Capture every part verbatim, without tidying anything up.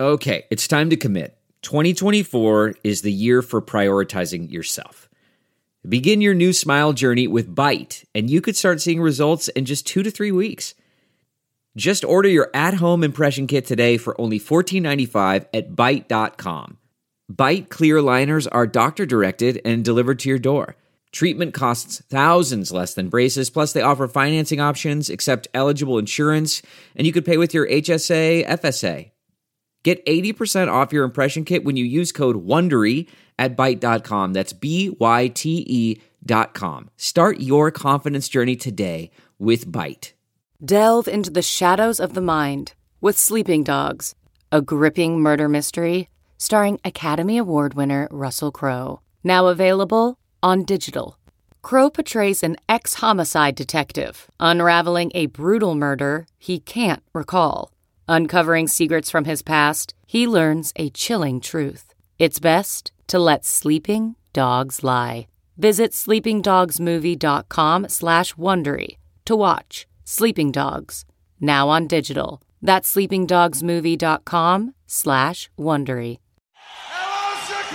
Okay, it's time to commit. twenty twenty-four is the year for prioritizing yourself. Begin your new smile journey with Byte, and you could start seeing results in just two to three weeks. Just order your at-home impression kit today for only fourteen ninety-five at byte dot com. Byte clear aligners are doctor-directed and delivered to your door. Treatment costs thousands less than braces, plus they offer financing options, accept eligible insurance, and you could pay with your H S A, F S A. Get eighty percent off your impression kit when you use code WONDERY at byte dot com. That's B Y T E dot com. Start your confidence journey today with Byte. Delve into the shadows of the mind with Sleeping Dogs, a gripping murder mystery starring Academy Award winner Russell Crowe. Now available on digital. Crowe portrays an ex-homicide detective unraveling a brutal murder he can't recall. Uncovering secrets from his past, he learns a chilling truth. It's best to let sleeping dogs lie. Visit sleepingdogsmovie.com slash Wondery to watch Sleeping Dogs, now on digital. That's sleepingdogsmovie.com slash Wondery. Hello,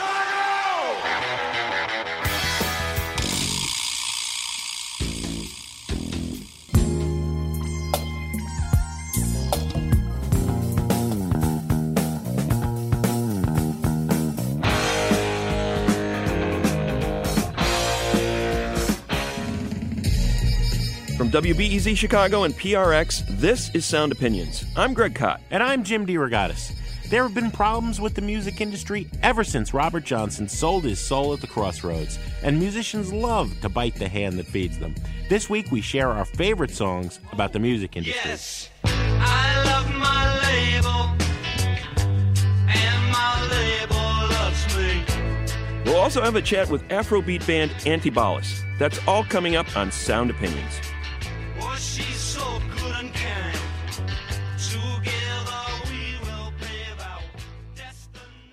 From W B E Z Chicago and P R X, this is Sound Opinions. I'm Greg Kot. And I'm Jim DeRogatis. There have been problems with the music industry ever since Robert Johnson sold his soul at the crossroads, and musicians love to bite the hand that feeds them. This week, we share our favorite songs about the music industry. Yes, I love my label, and my label loves me. We'll also have a chat with Afrobeat band Antibalas. That's all coming up on Sound Opinions. Oh, she's so good and kind. Together we will pave our destiny.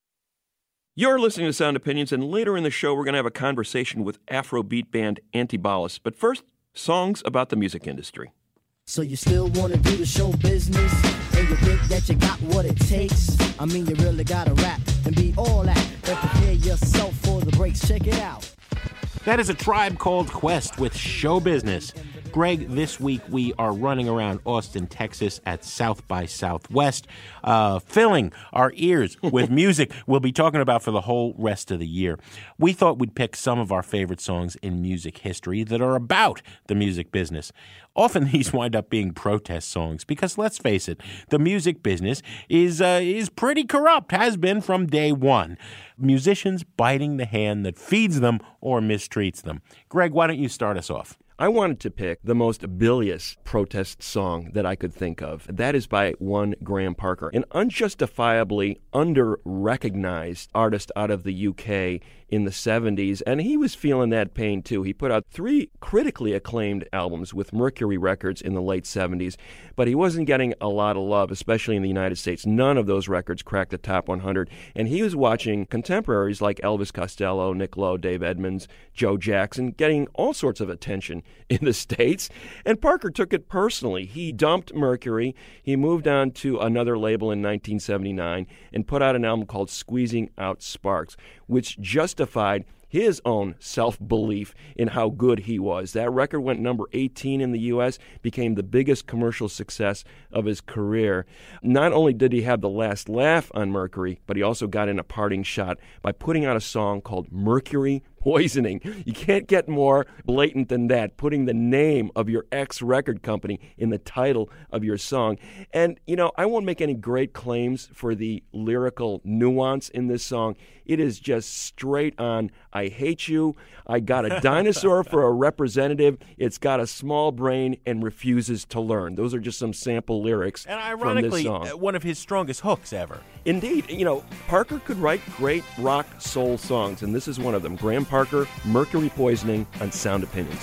You're listening to Sound Opinions, and later in the show, we're going to have a conversation with Afrobeat band Antibalas. But first, songs about the music industry. So you still want to do the show business, and you think that you got what it takes? I mean, you really got to rap and be all that, and prepare yourself for the breaks. Check it out. That is A Tribe Called Quest with Show Business. Greg, this week we are running around Austin, Texas at South by Southwest, uh, filling our ears with music we'll be talking about for the whole rest of the year. We thought we'd pick some of our favorite songs in music history that are about the music business. Often these wind up being protest songs because, let's face it, the music business is uh, is pretty corrupt, has been from day one. Musicians biting the hand that feeds them or mistreats them. Greg, why don't you start us off? I wanted to pick the most bilious protest song that I could think of. That is by one Graham Parker, an unjustifiably under-recognized artist out of the U K in the seventies, and he was feeling that pain too. He put out three critically acclaimed albums with Mercury Records in the late seventies, but he wasn't getting a lot of love, especially in the United States. None of those records cracked the top one hundred, and he was watching contemporaries like Elvis Costello, Nick Lowe, Dave Edmunds, Joe Jackson getting all sorts of attention in the States, and Parker took it personally. He dumped Mercury, he moved on to another label in nineteen seventy-nine, and put out an album called Squeezing Out Sparks, which justified his own self-belief in how good he was. That record went number eighteen in the U S, became the biggest commercial success of his career. Not only did he have the last laugh on Mercury, but he also got in a parting shot by putting out a song called Mercury Poisoning. You can't get more blatant than that, putting the name of your ex-record company in the title of your song. And, you know, I won't make any great claims for the lyrical nuance in this song. It is just straight on, I hate you, I got a dinosaur for a representative, it's got a small brain and refuses to learn. Those are just some sample lyrics And from this ironically, song. one of his strongest hooks ever. Indeed. You know, Parker could write great rock soul songs, and this is one of them. Graham Parker, Mercury Poisoning on Sound Opinions.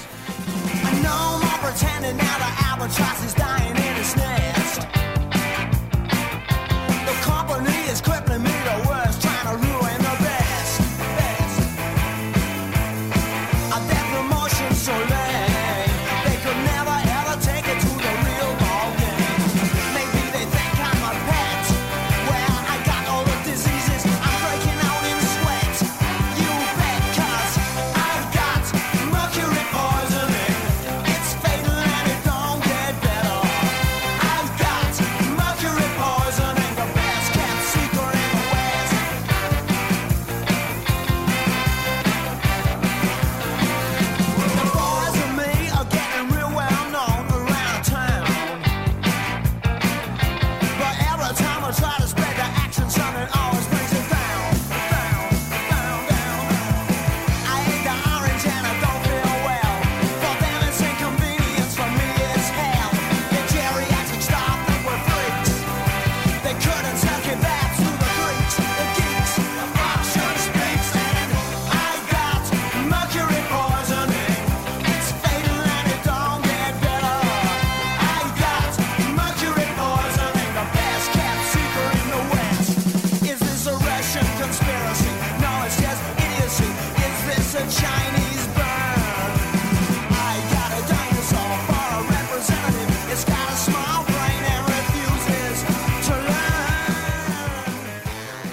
No more pretending now the albatross is dying in its nest. The company is crippling me the worst, trying to ruin the best. best. A death promotion so lame, they could never ever take it to the real ball game. Maybe they think I'm a pet, well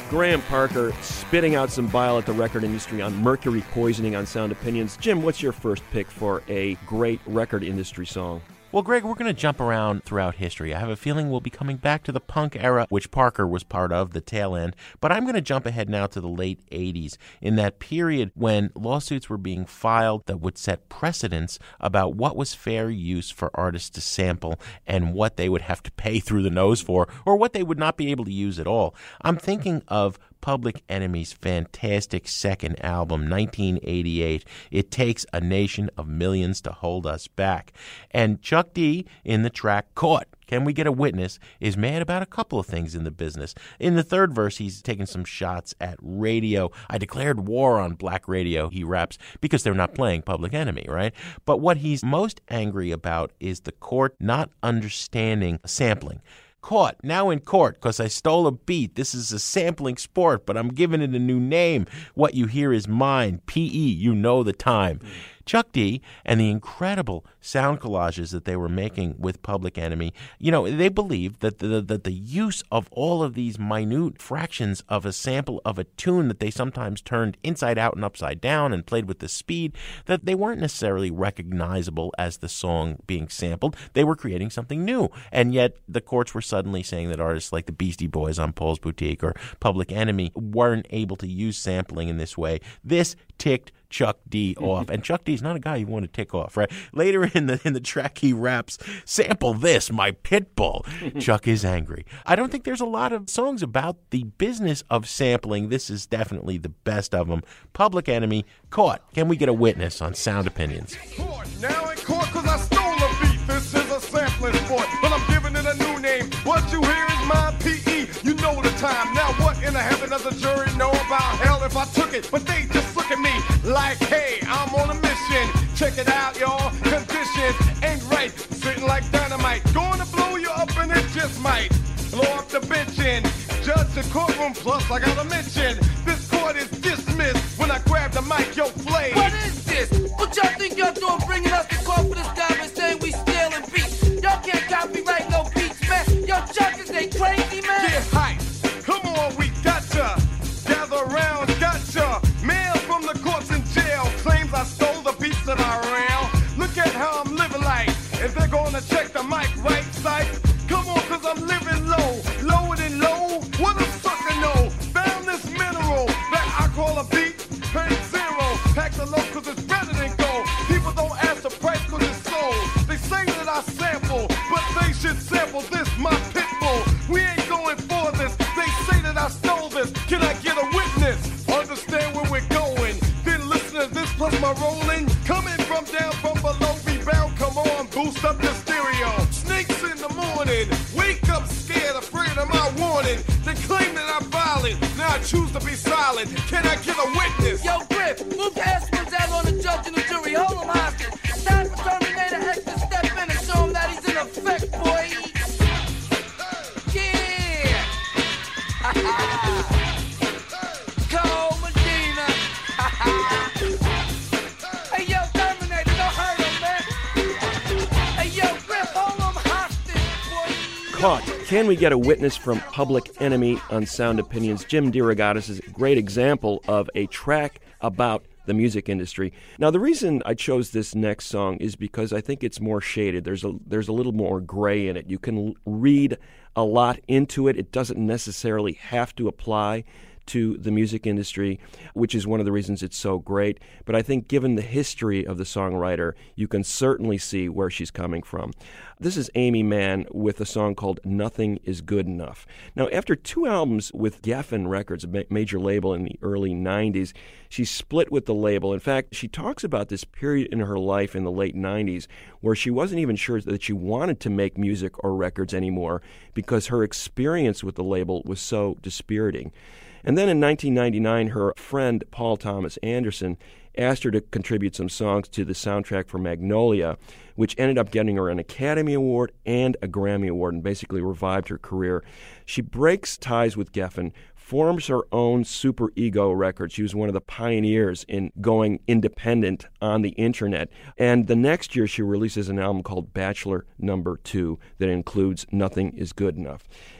Graham Parker spitting out some bile at the record industry on mercury poisoning on Sound Opinions. Jim, what's your first pick for a great record industry song? Well, Greg, we're going to jump around throughout history. I have a feeling we'll be coming back to the punk era, which Parker was part of, the tail end. But I'm going to jump ahead now to the late eighties, in that period when lawsuits were being filed that would set precedents about what was fair use for artists to sample and what they would have to pay through the nose for, or what they would not be able to use at all. I'm thinking of Public Enemy's fantastic second album, nineteen eighty-eight, It Takes a Nation of Millions to Hold Us Back. And Chuck D, in the track Caught, Can We Get a Witness, is mad about a couple of things in the business. In the third verse, he's taking some shots at radio. I declared war on black radio, he raps, because they're not playing Public Enemy, right? But what he's most angry about is the court not understanding sampling. Caught, now in court, because I stole a beat. This is a sampling sport, but I'm giving it a new name. What you hear is mine. P E, you know the time. Chuck D and the incredible sound collages that they were making with Public Enemy, you know, they believed that the, that the use of all of these minute fractions of a sample of a tune that they sometimes turned inside out and upside down and played with the speed, that they weren't necessarily recognizable as the song being sampled. They were creating something new. And yet the courts were suddenly saying that artists like the Beastie Boys on Paul's Boutique or Public Enemy weren't able to use sampling in this way. This ticked Chuck D off, and Chuck D's not a guy you want to tick off, right? Later in the in the track, he raps, "Sample this, my pit bull." Chuck is angry. I don't think there's a lot of songs about the business of sampling. This is definitely the best of them. Public Enemy, Caught. Can we get a witness on Sound Opinions? Court, now in court, cause I stole a beat. This is a sampling sport, but I'm giving it a new name. What you hear is my P E. You know the time. Now what in the heaven does the jury know about hell if I took it? But they just look at me like, hey, I'm on a mission. Check it out, y'all. Conditions ain't right. Sitting like dynamite. Going to blow you up and it just might blow up the bench in. Judge the courtroom, plus I gotta mention this court is dismissed when I grab the mic, yo, play. What is this? What y'all think y'all doing bringing us to court for this guy and saying we stealing beats? Y'all can't copyright no beats, man. Yo, judges, they crazy, man. Get hype. Come on, we gotcha. Gather around, gotcha. Mail from the courts in jail claims I stole the beats that I ran. Look at how I'm living like. If they're gonna check the mic right side, come on, cause I'm living low. Lower than low, what a sucker know. Found this mineral that I call a beat. Paid zero, pack the low cause it's better than gold. People don't ask the price cause it's sold. They say that I sample, but they should sample this, my pit bull. We ain't going for this. They say that I stole this. Can I get a witness? Understand where we're going. Then listen to this plus my rolling. Coming from down from below, rebound, come on, boost up the stereo. Snakes in the morning, wake up scared, afraid of my warning. They claim that I'm violent, now I choose to be silent. Can I get a witness? Yo, Griff, move your ass out on the judge and the jury. Hold him hostage. Time for Terminator X to step in and show him that he's in effect, boy. Yeah. Cole Medina. Hey, yo, Terminator, don't hurt him, man. Hey, yo, Griff, hold him hostage, boy. Caught. Can we get a witness from Public Enemy on Sound Opinions? Jim DeRogatis is a great example of a track about the music industry. Now, the reason I chose this next song is because I think it's more shaded. There's a there's a little more gray in it. You can read a lot into it. It doesn't necessarily have to apply to the music industry, which is one of the reasons it's so great. But I think given the history of the songwriter, you can certainly see where she's coming from. This is Aimee Mann with a song called Nothing Is Good Enough. Now, after two albums with Geffen Records, a major label in the early nineties, she split with the label. In fact, she talks about this period in her life in the late nineties where she wasn't even sure that she wanted to make music or records anymore because her experience with the label was so dispiriting. And then in nineteen ninety-nine, her friend Paul Thomas Anderson asked her to contribute some songs to the soundtrack for Magnolia, which ended up getting her an Academy Award and a Grammy Award and basically revived her career. She breaks ties with Geffen, forms her own Super Ego record. She was one of the pioneers in going independent on the internet. And the next year, she releases an album called Bachelor Number Two that includes Nothing Is Good Enough.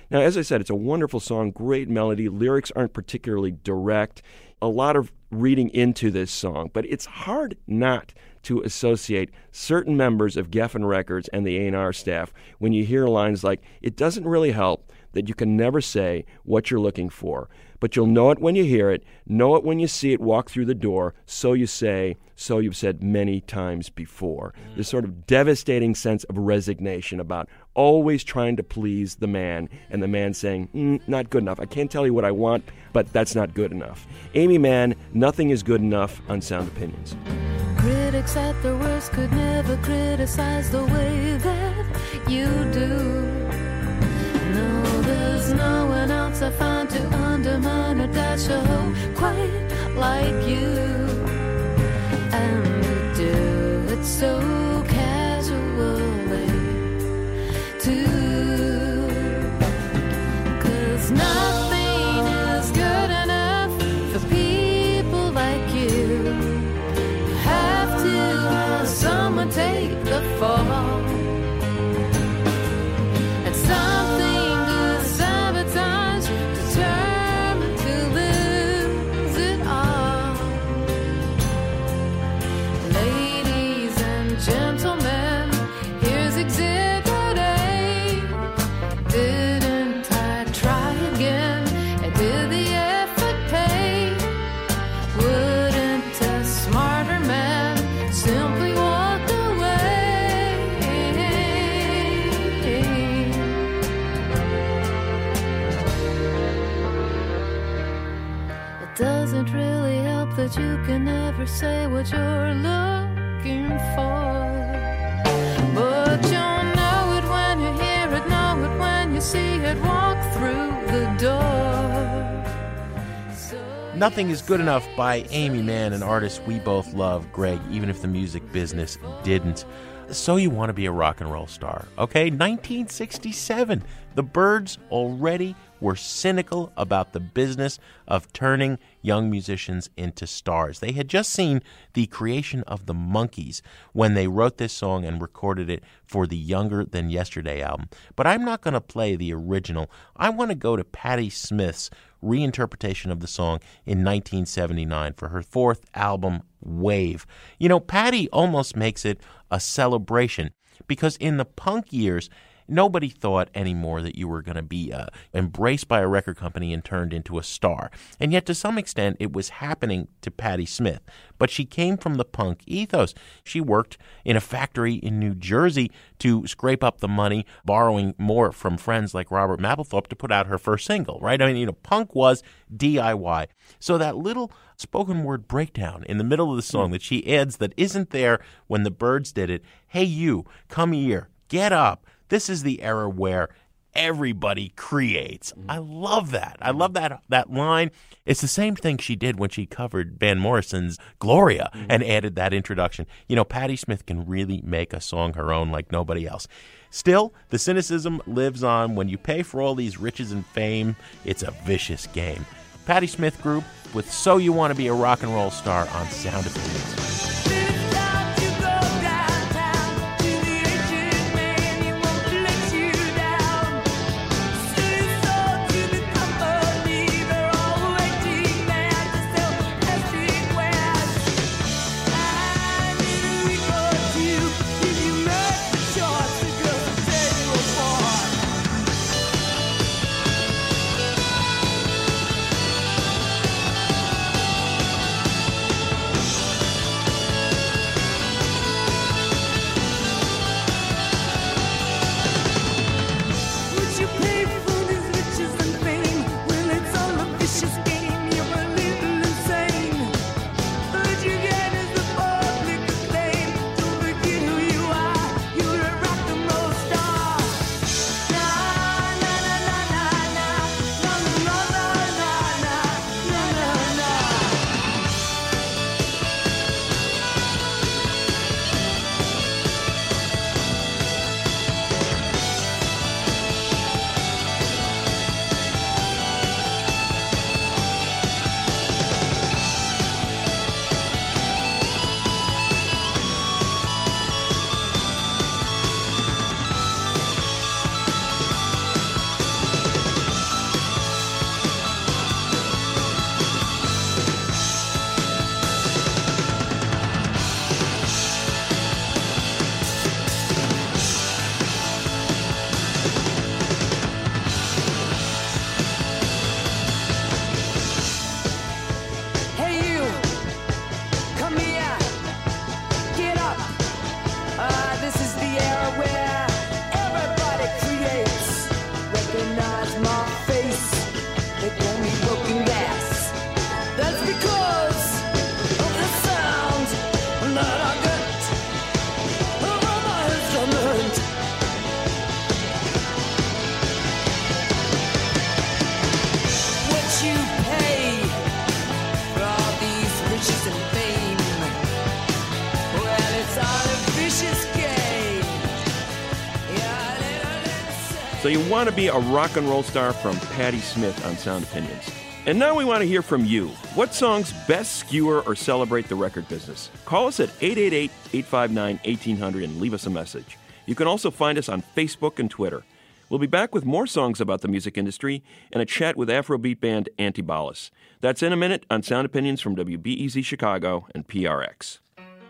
Now, as I said, it's a wonderful song, great melody. Lyrics aren't particularly direct. A lot of reading into this song, but it's hard not to associate certain members of Geffen Records and the A and R staff when you hear lines like, "It doesn't really help that you can never say what you're looking for, but you'll know it when you hear it, know it when you see it walk through the door, so you say, so you've said many times before." Mm. This sort of devastating sense of resignation about always trying to please the man, and the man saying, mm, not good enough. I can't tell you what I want, but that's not good enough. Aimee Mann, Nothing is Good Enough on Sound Opinions. Critics at their worst could never criticize the way that you do. No, there's no one else I find to undermine or dash a hoe quite like you. And you do it so casually, too. 'Cause nothing is good enough for people like you. Have to have someone take the fall. And something to sabotage, determined to lose it all. Ladies and gentlemen, here's Exhibit A. Didn't I try again? And did the effort pay? Wouldn't a smarter man simply walk away? It doesn't really help that you can never say what you're looking for. But you'll know it when you hear it, know it when you see it walk through the door. So Nothing is Good Enough by Aimee Mann, an artist we both love, Greg, even if the music business didn't. So You Want to Be a Rock and Roll Star. Okay, nineteen sixty-seven. The Byrds already were cynical about the business of turning young musicians into stars. They had just seen the creation of the Monkees when they wrote this song and recorded it for the Younger Than Yesterday album. But I'm not going to play the original. I want to go to Patti Smith's reinterpretation of the song in nineteen seventy-nine for her fourth album, Wave. You know, Patti almost makes it a celebration because in the punk years, nobody thought anymore that you were going to be uh, embraced by a record company and turned into a star. And yet, to some extent, it was happening to Patti Smith. But she came from the punk ethos. She worked in a factory in New Jersey to scrape up the money, borrowing more from friends like Robert Mapplethorpe to put out her first single, right? I mean, you know, punk was D I Y. So that little spoken word breakdown in the middle of the song that she adds that isn't there when the Byrds did it, "Hey, you, come here, get up." This is the era where everybody creates. I love that. I love that that line. It's the same thing she did when she covered Van Morrison's Gloria mm-hmm. and added that introduction. You know, Patti Smith can really make a song her own like nobody else. Still, the cynicism lives on. When you pay for all these riches and fame, it's a vicious game. Patti Smith Group with So You Want to Be a Rock and Roll Star on Sound Opinions. you want to be a rock and roll star from Patti Smith on Sound Opinions. And now we want to hear from you. What songs best skewer or celebrate the record business? Call us at eight eight eight, eight five nine, one eight hundred and leave us a message. You can also find us on Facebook and Twitter. We'll be back with more songs about the music industry and a chat with Afrobeat band Antibalas. That's in a minute on Sound Opinions from W B E Z Chicago and P R X.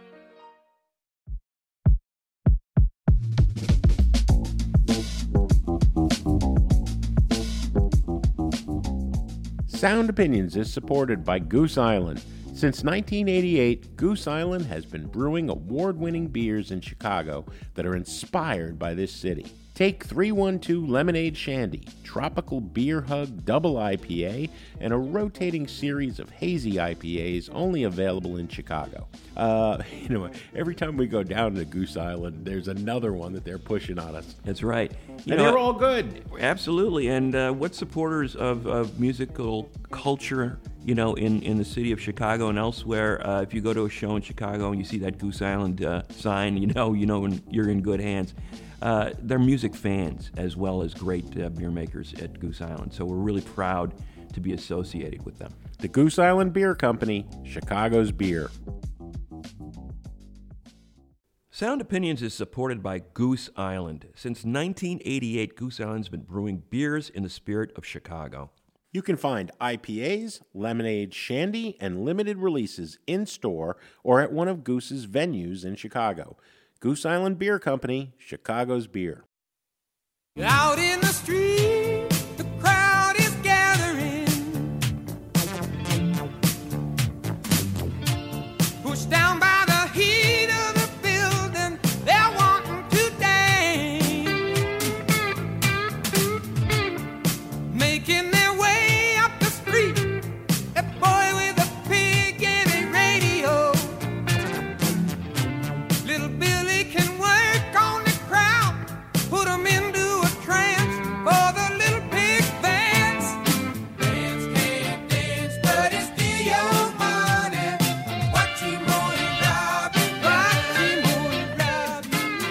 Sound Opinions is supported by Goose Island. Since nineteen eighty-eight, Goose Island has been brewing award-winning beers in Chicago that are inspired by this city. Take three one two Lemonade Shandy, Tropical Beer Hug Double I P A, and a rotating series of hazy I P As only available in Chicago. Uh, you know, every time we go down to Goose Island, there's another one that they're pushing on us. That's right. You and know, they're all good. Absolutely. And uh, what supporters of, of musical culture, you know, in, in the city of Chicago and elsewhere, uh, if you go to a show in Chicago and you see that Goose Island uh, sign, you know, you know, you're in good hands. Uh, they're music fans as well as great uh, beer makers at Goose Island. So we're really proud to be associated with them. The Goose Island Beer Company, Chicago's beer. Sound Opinions is supported by Goose Island. Since nineteen eighty-eight, Goose Island's been brewing beers in the spirit of Chicago. You can find I P As, lemonade, shandy, and limited releases in-store or at one of Goose's venues in Chicago. Goose Island Beer Company, Chicago's beer. Out in the street, the crowd is gathering. Pushed down by the heat of the building, they're wanting to dance. Making their way up the street, a boy with a pig and a radio. Little Billy can work on the crowd, put them into a trance for the little pig fans. Dance can't dance, but it's still your money. Watch him roll and rob you, watch him roll and rob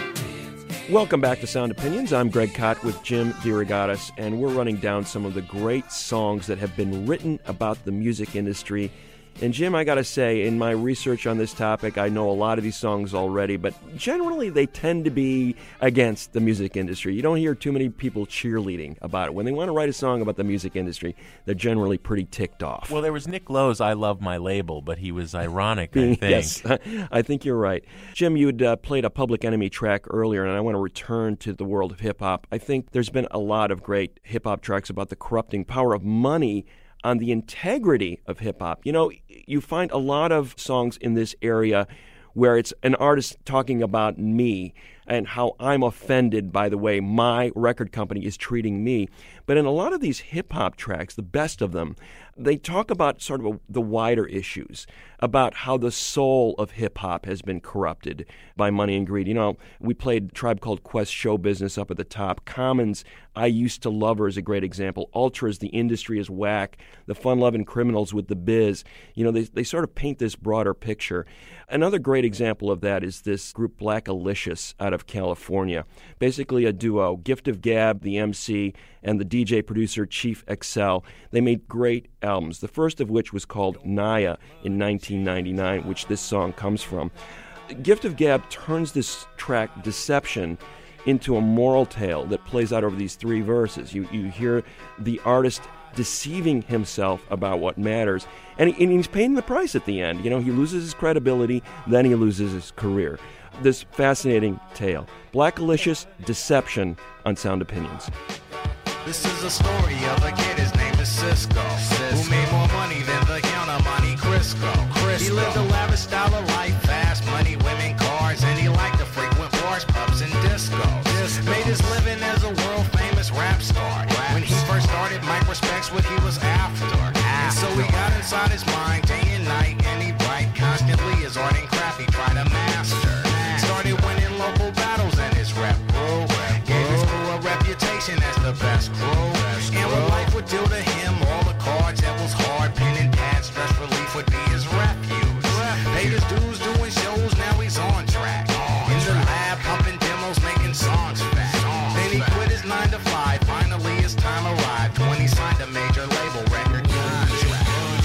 you. Welcome back to Sound Opinions. I'm Greg Kot with Jim DeRogatis, and we're running down some of the great songs that have been written about the music industry. And Jim, I gotta say, in my research on this topic, I know a lot of these songs already, but generally they tend to be against the music industry. You don't hear too many people cheerleading about it. When they want to write a song about the music industry, they're generally pretty ticked off. Well, there was Nick Lowe's I Love My Label, but he was ironic, I think. Yes, I think you're right. Jim, you had uh, played a Public Enemy track earlier, and I want to return to the world of hip-hop. I think there's been a lot of great hip-hop tracks about the corrupting power of money on the integrity of hip-hop. You know, you find a lot of songs in this area where it's an artist talking about me and how I'm offended by the way my record company is treating me. But in a lot of these hip-hop tracks, the best of them, they talk about sort of a, the wider issues, about how the soul of hip-hop has been corrupted by money and greed. You know, we played Tribe Called Quest, Show Business up at the top. Common's I Used to Love Her is a great example. Ultra's The Industry is Whack. The Fun-Loving Criminals with The Biz. You know, they, they sort of paint this broader picture. Another great example of that is this group Blackalicious out of California. Basically a duo, Gift of Gab, the M C, and the D J producer Chief Excel. They made great albums, the first of which was called Naya in nineteen ninety-nine, which this song comes from. Gift of Gab turns this track, Deception, into a moral tale that plays out over these three verses. You, you hear the artist deceiving himself about what matters, and, he, and he's paying the price at the end. You know, he loses his credibility, then he loses his career. This fascinating tale. Blackalicious, Deception on Sound Opinions. This is a story of a kid, his name is Cisco, who made more money than the Count of Monte Cristo. He lived a lavish style of life, fast money, women, cars, and he liked to frequent bars, pubs, and discos. Made his living as a world-famous rap star. When he first started, Mike respects what he was after. And so he got inside his mind day and night, and he bright constantly his art and craft he tried to master. Started winning local battles and his rep grew. Gave his crew a reputation as the best crew. And what life would do to him, all the cards that was hard, pen and pad, stress relief would be his refuge. Paid his dues doing shows, now he's on track. In the lab, pumping demos, making songs fat. Then he quit his nine to five signed a major label record contract.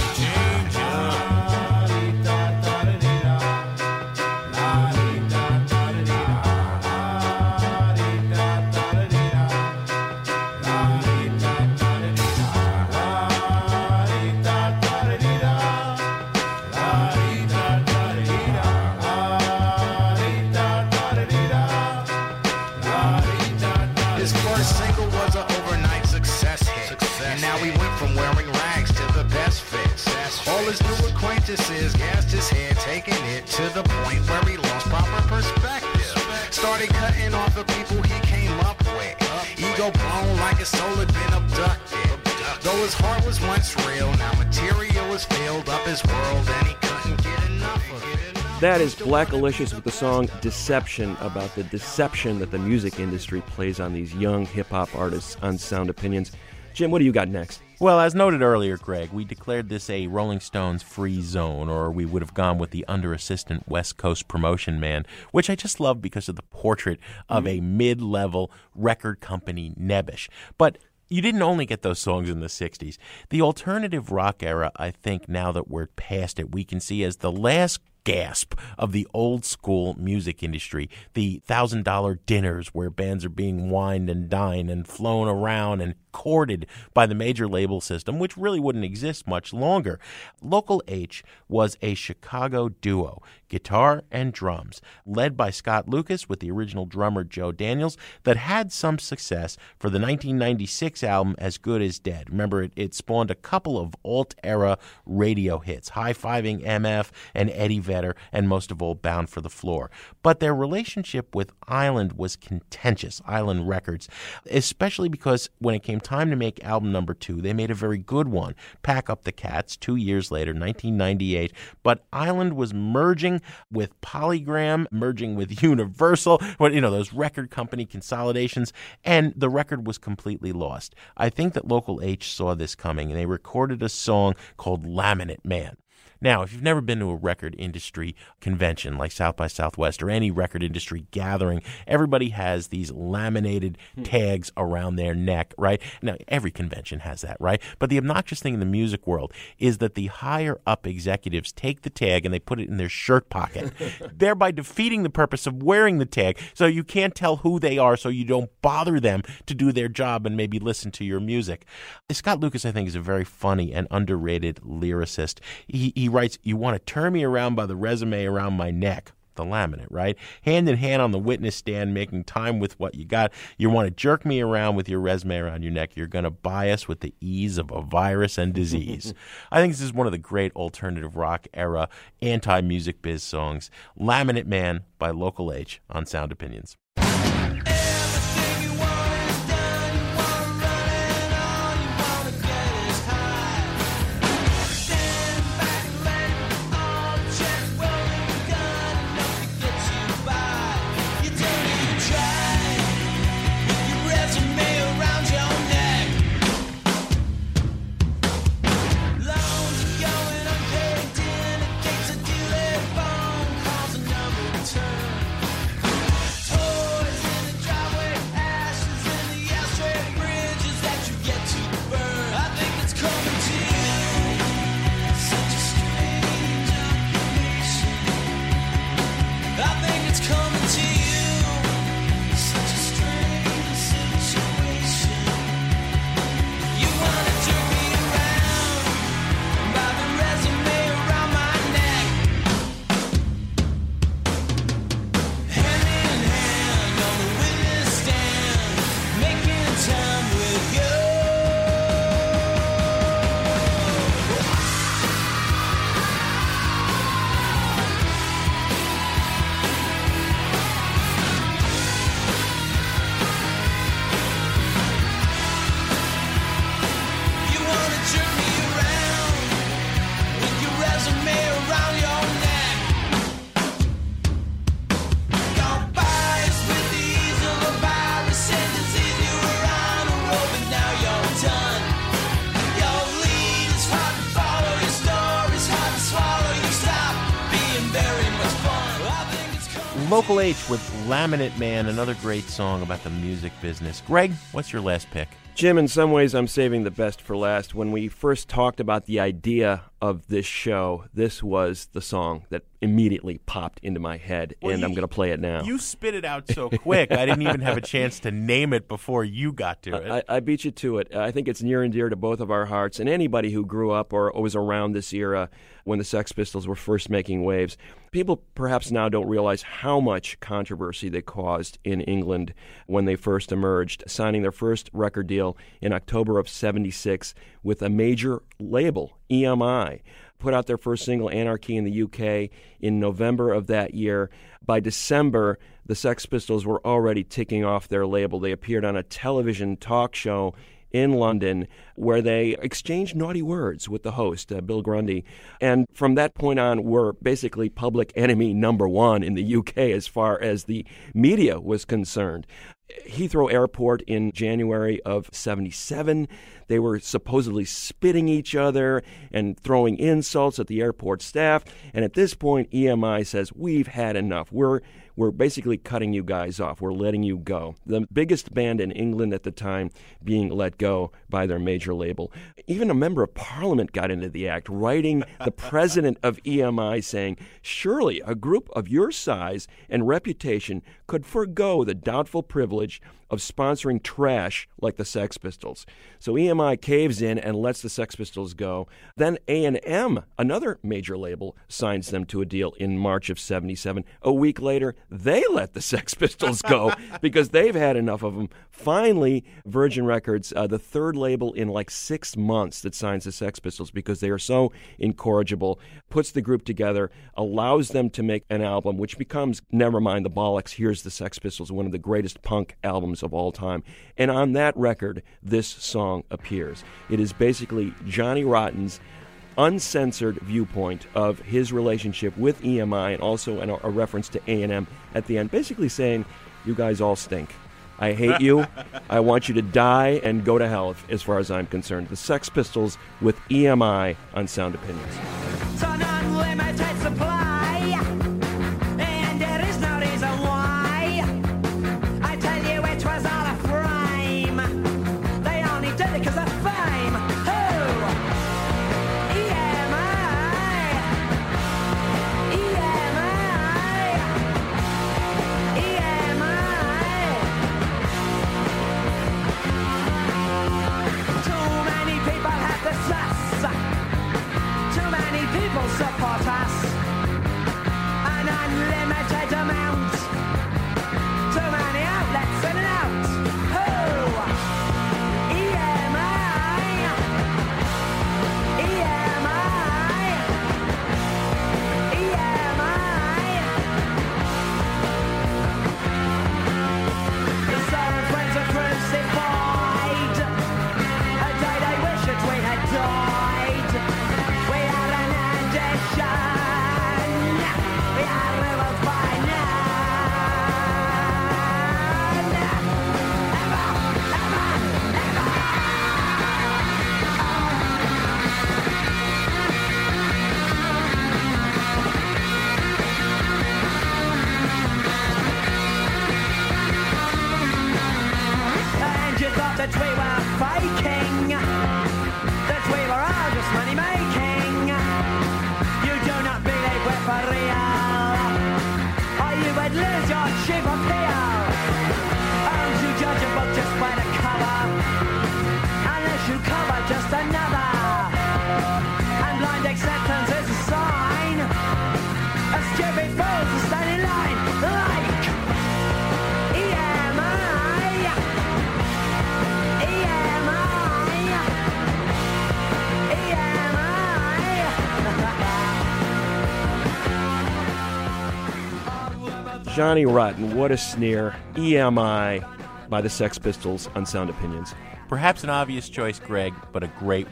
His first single was an overnight success hit. And now he went from wearing rags to the best fits. All his new acquaintances gassed his head, taking it to the point where he lost proper perspective. Started cutting off the people he came up with. Ego blown like his soul had been abducted. Though his heart was once real, now material has filled up his world and he couldn't get enough of it. That is Blackalicious with the song Deception, about the deception that the music industry plays on these young hip-hop artists on Sound Opinions. Jim, what do you got next? Well, as noted earlier, Greg, we declared this a Rolling Stones free zone, or we would have gone with the under-assistant West Coast promotion man, which I just love because of the portrait of a mid-level record company nebbish. But you didn't only get those songs in the sixties. The alternative rock era, I think, now that we're past it, we can see as the last gasp of the old school music industry, the thousand dollar dinners where bands are being wined and dined and flown around and courted by the major label system, which really wouldn't exist much longer. Local H was a Chicago duo, guitar and drums, led by Scott Lucas with the original drummer Joe Daniels, that had some success for the nineteen ninety-six album As Good As Dead. Remember, it, it spawned a couple of alt-era radio hits, high-fiving M F and Eddie Vedder, and most of all, Bound for the Floor. But their relationship with Island was contentious, Island Records, especially because when it came time to make album number two, they made a very good one, Pack Up the Cats, two years later, nineteen ninety-eight. But Island was merging with Polygram, merging with Universal, what you know, those record company consolidations, and the record was completely lost. I think that Local H saw this coming, and they recorded a song called Laminate Man. Now, if you've never been to a record industry convention like South by Southwest or any record industry gathering, everybody has these laminated tags around their neck, right? Now, every convention has that, right? But the obnoxious thing in the music world is that the higher-up executives take the tag and they put it in their shirt pocket, thereby defeating the purpose of wearing the tag, so you can't tell who they are, so you don't bother them to do their job and maybe listen to your music. Scott Lucas, I think, is a very funny and underrated lyricist. He, he writes, "You want to turn me around by the resume around my neck," the laminate, right? Hand in hand on the witness stand, making time with what you got. You want to jerk me around with your resume around your neck. You're going to buy us with the ease of a virus and disease. I think this is one of the great alternative rock era anti-music biz songs. Laminate Man by Local H on Sound Opinions. Local H with Laminate Man, another great song about the music business. Greg, what's your last pick? Jim, in some ways, I'm saving the best for last. When we first talked about the idea of this show, this was the song that immediately popped into my head, Well, and you- I'm going to play it now. You spit it out so quick, I didn't even have a chance to name it before you got to it. I, I beat you to it. I think it's near and dear to both of our hearts, and anybody who grew up or was around this era when the Sex Pistols were first making waves. People perhaps now don't realize how much controversy they caused in England when they first emerged, signing their first record deal in October of seventy-six with a major label, E M I. Put out their first single, Anarchy, in the U K in November of that year. By December, the Sex Pistols were already ticking off their label. They appeared on a television talk show in London where they exchanged naughty words with the host, uh, Bill Grundy. And from that point on, were basically public enemy number one in the U K as far as the media was concerned. Heathrow Airport in January of seventy-seven, they were supposedly spitting each other and throwing insults at the airport staff. And at this point, E M I says, we've had enough. We're We're basically cutting you guys off. We're letting you go. The biggest band in England at the time being let go by their major label. Even a member of Parliament got into the act, writing the president of E M I saying, surely a group of your size and reputation could forego the doubtful privilege of sponsoring trash like the Sex Pistols. So E M I caves in and lets the Sex Pistols go. Then A and M, another major label, signs them to a deal in March of seventy-seven. A week later, they let the Sex Pistols go because they've had enough of them. Finally, Virgin Records, uh, the third label in like six months that signs the Sex Pistols because they are so incorrigible, puts the group together, allows them to make an album, which becomes, never mind the bollocks, here's the Sex Pistols, one of the greatest punk albums of all time. And on that record, this song appears. It is basically Johnny Rotten's uncensored viewpoint of his relationship with E M I, and also an, a reference to A and M at the end, basically saying, you guys all stink. I hate you. I want you to die and go to hell as far as I'm concerned. The Sex Pistols with E M I on Sound Opinions. It's an unlimited supply, and there is no reason why. I tell you it was all a frame. They only did it 'cause of fame. Who? E M I. E M I. E M I. Too many people have the sus. Too many people support us. An unlimited amount. Too many outlets in and out. Who? E M I. E M I. E M I. The sovereign friends are crucified. A day they wish that we had died. We are an addition. We are rebels by none. And you thought that we were faking, that we were all just money making. You do not believe we're for real, or you would lose your cheap appeal. Aren't you judge a book just by the cover, unless you cover just another? And blind acceptance is a sign, a stupid fools to stand in line like E M I. E M I. E M I. Johnny Rotten, what a sneer. E M I by the Sex Pistols on Sound Opinions. Perhaps an obvious choice, Greg, but a great one.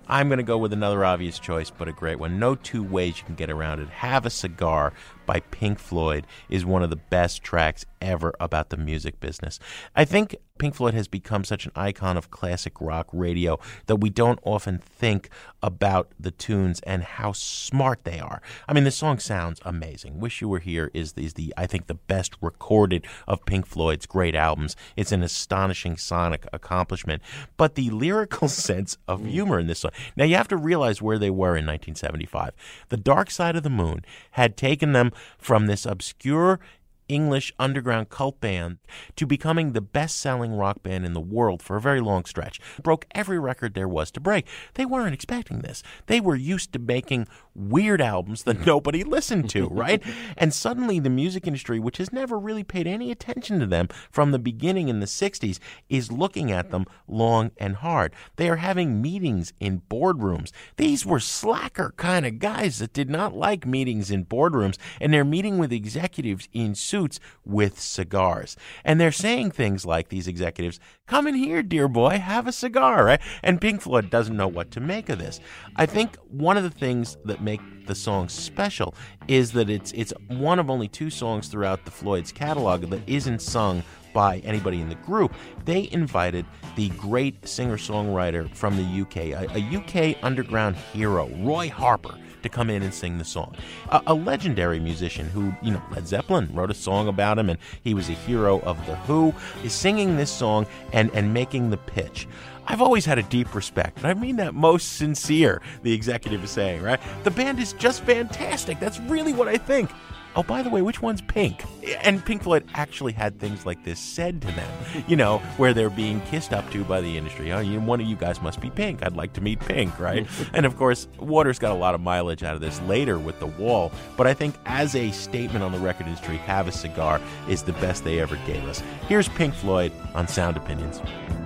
I'm going to go with another obvious choice, but a great one. No two ways you can get around it. Have a Cigar by Pink Floyd is one of the best tracks ever about the music business. I think Pink Floyd has become such an icon of classic rock radio that we don't often think about the tunes and how smart they are. I mean, the song sounds amazing. Wish You Were Here is, is the, I think, the best recorded of Pink Floyd's great albums. It's an astonishing sonic accomplishment. But the lyrical sense of humor in this song. Now, you have to realize where they were in nineteen seventy-five. The Dark Side of the Moon had taken them from this obscure English underground cult band to becoming the best-selling rock band in the world for a very long stretch. Broke every record there was to break. They weren't expecting this. They were used to making weird albums that nobody listened to, right? And suddenly the music industry, which has never really paid any attention to them from the beginning in the sixties, is looking at them long and hard. They are having meetings in boardrooms. These were slacker kind of guys that did not like meetings in boardrooms, and they're meeting with executives in suits with cigars. And they're saying things like, these executives, come in here, dear boy, have a cigar, right? And Pink Floyd doesn't know what to make of this. I think one of the things that make the song special is that it's it's one of only two songs throughout the Floyd's catalog that isn't sung by anybody in the group. They invited the great singer-songwriter from the U K, a, a U K underground hero, Roy Harper, to come in and sing the song. A, a legendary musician who, you know, Led Zeppelin wrote a song about him, and he was a hero of The Who, is singing this song and, and making the pitch. I've always had a deep respect, and I mean that most sincere, the executive is saying, right? The band is just fantastic. That's really what I think. Oh, by the way, which one's Pink? And Pink Floyd actually had things like this said to them, you know, where they're being kissed up to by the industry. Oh, you, one of you guys must be Pink. I'd like to meet Pink, right? And, of course, Waters got a lot of mileage out of this later with The Wall. But I think as a statement on the record industry, Have a Cigar is the best they ever gave us. Here's Pink Floyd on Sound Opinions.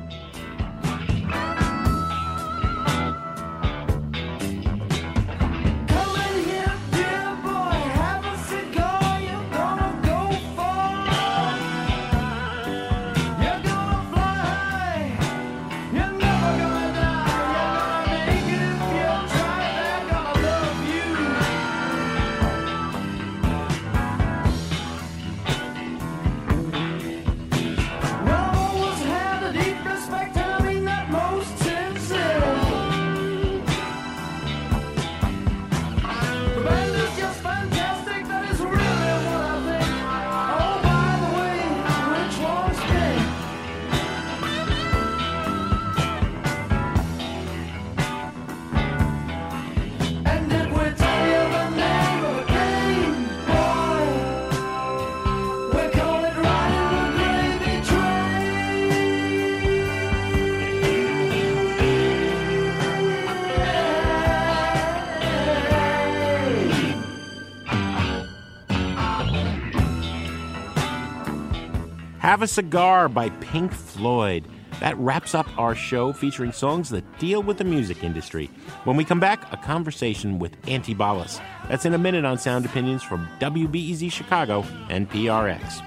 Have a Cigar by Pink Floyd. That wraps up our show featuring songs that deal with the music industry. When we come back, a conversation with Auntie Ballas. That's in a minute on Sound Opinions from W B E Z Chicago and P R X.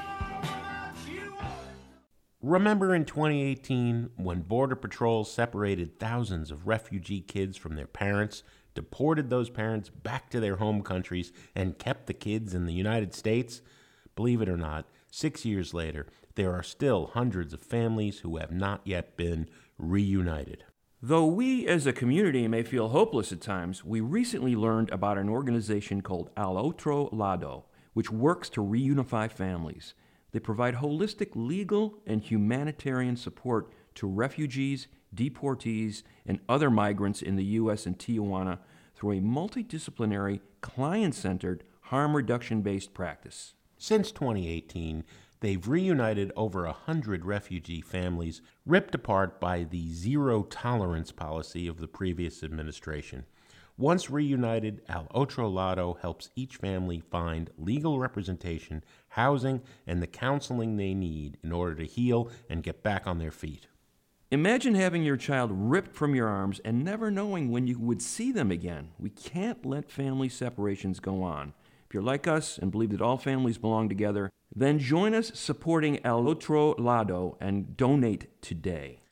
Remember in twenty eighteen when Border Patrol separated thousands of refugee kids from their parents, deported those parents back to their home countries, and kept the kids in the United States? Believe it or not, six years later, there are still hundreds of families who have not yet been reunited. Though we as a community may feel hopeless at times, we recently learned about an organization called Al Otro Lado, which works to reunify families. They provide holistic legal and humanitarian support to refugees, deportees, and other migrants in the U S and Tijuana through a multidisciplinary, client-centered, harm reduction-based practice. Since twenty eighteen, they've reunited over a hundred refugee families ripped apart by the zero-tolerance policy of the previous administration. Once reunited, Al Otro Lado helps each family find legal representation, housing, and the counseling they need in order to heal and get back on their feet. Imagine having your child ripped from your arms and never knowing when you would see them again. We can't let family separations go on. If you're like us and believe that all families belong together, then join us supporting Al Otro Lado and donate today.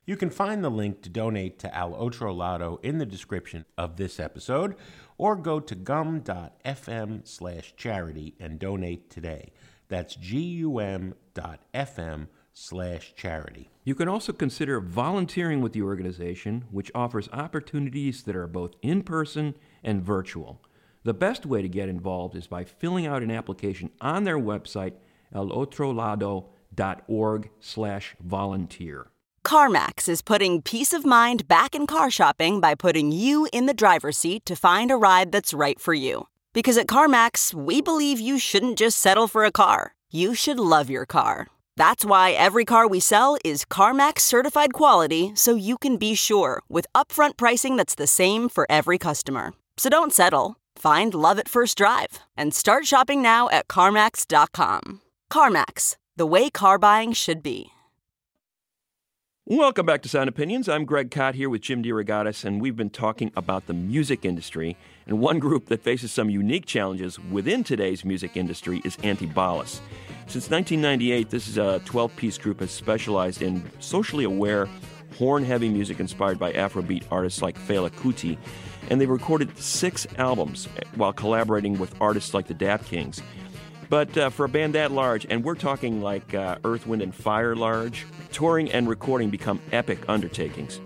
You can find the link to donate to Al Otro Lotto in the description of this episode, or go to gum.fm slash charity and donate today. That's gum.fm slash charity. You can also consider volunteering with the organization, which offers opportunities that are both in-person and virtual. The best way to get involved is by filling out an application on their website, elotrolado.org slash volunteer. CarMax is putting peace of mind back in car shopping by putting you in the driver's seat to find a ride that's right for you. Because at CarMax, we believe you shouldn't just settle for a car. You should love your car. That's why every car we sell is CarMax certified quality, so you can be sure with upfront pricing that's the same for every customer. So don't settle. Find love at first drive and start shopping now at CarMax dot com. CarMax, the way car buying should be. Welcome back to Sound Opinions. I'm Greg Kot here with Jim DeRogatis, and we've been talking about the music industry. And one group that faces some unique challenges within today's music industry is Antibalas. Since nineteen ninety-eight, this is a twelve-piece group that's specialized in socially aware, horn-heavy music inspired by Afrobeat artists like Fela Kuti. And they recorded six albums while collaborating with artists like the Dap Kings. But uh, for a band that large, and we're talking like uh, Earth, Wind and Fire large, touring and recording become epic undertakings.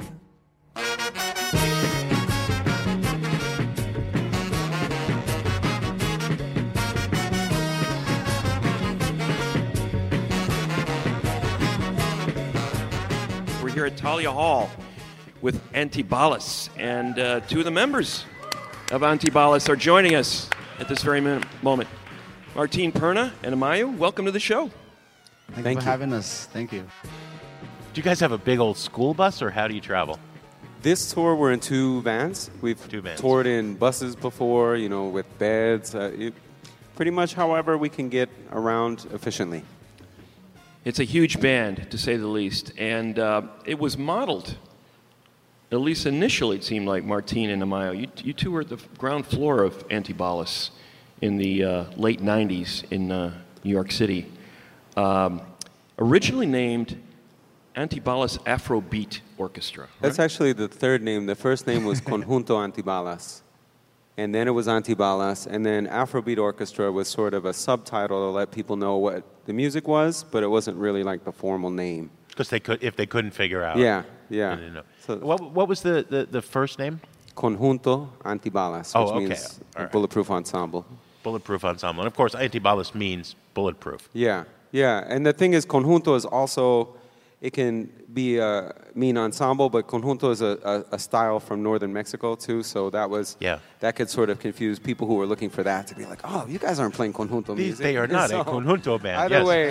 We're here at Thalia Hall with Antibalas, and uh, two of the members of Antibalas are joining us at this very min- moment. Martin Perna and Amayo, welcome to the show. Thank, Thank you for you. having us. Thank you. Do you guys have a big old school bus, or how do you travel? This tour, we're in two vans. We've Two vans. toured in buses before, you know, with beds. Uh, it, pretty much however we can get around efficiently. It's a huge band, to say the least, and uh, it was modeled, at least initially it seemed like, Martin and Amayo. You, you two were at the ground floor of Antibalas in the uh, late nineties in uh, New York City. Um, originally named Antibalas Afrobeat Orchestra. Right? That's actually the third name. The first name was Conjunto Antibalas. And then it was Antibalas. And then Afrobeat Orchestra was sort of a subtitle to let people know what the music was, but it wasn't really like the formal name. Because they could, if they couldn't figure out. Yeah, yeah. They didn't know. So, What, what was the, the, the first name? Conjunto Antibalas, which Oh, okay. means All right. bulletproof ensemble. Bulletproof Ensemble. And of course, Antibalas means bulletproof. Yeah, yeah. And the thing is, conjunto is also, it can be a mean ensemble, but conjunto is a, a, a style from northern Mexico too. So that was, Yeah. that could sort of confuse people who were looking for that to be like, oh, you guys aren't playing conjunto These, music. they are not So, a conjunto band. Either yes. way.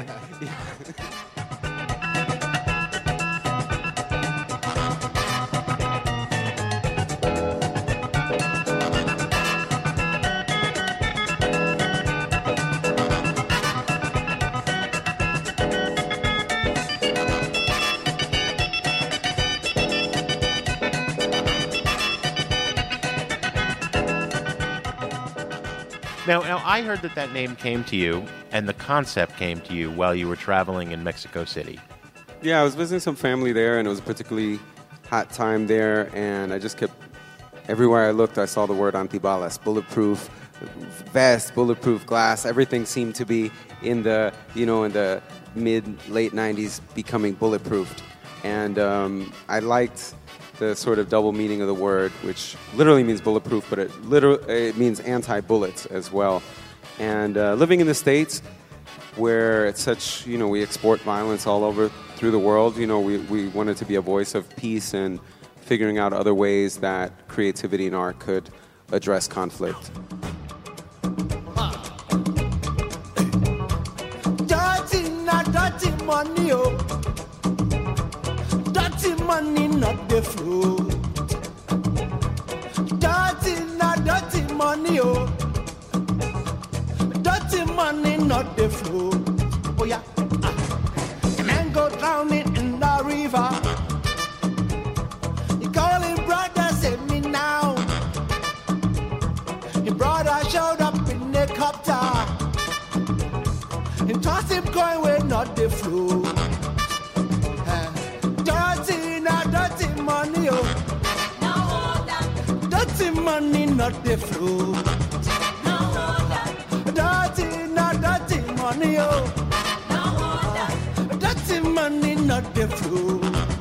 Now, now, I heard that that name came to you, and the concept came to you while you were traveling in Mexico City. Yeah, I was visiting some family there, and it was a particularly hot time there, and I just kept, everywhere I looked, I saw the word Antibalas, bulletproof vest, bulletproof glass. Everything seemed to be in the, you know, in the mid, late nineties becoming bulletproofed. And um, I liked the sort of double meaning of the word, which literally means bulletproof, but it literally it means anti-bullets as well. And uh, living in the States, where it's such, you know, we export violence all over through the world, you know, we, we wanted to be a voice of peace and figuring out other ways that creativity and art could address conflict. Dirty, not dirty money, oh. Dirty money, not the fruit. Dirty, not dirty money, oh. Dirty money, not the fruit. Oh yeah. Ah. Man go drowning in the river. He call him brother, save me now. His brother showed up in the copter. He tossed him coin where not the fruit. Uh, dirty, not money, not the fruit. Dirty, not dirty money, oh. Dirty money, not the fruit.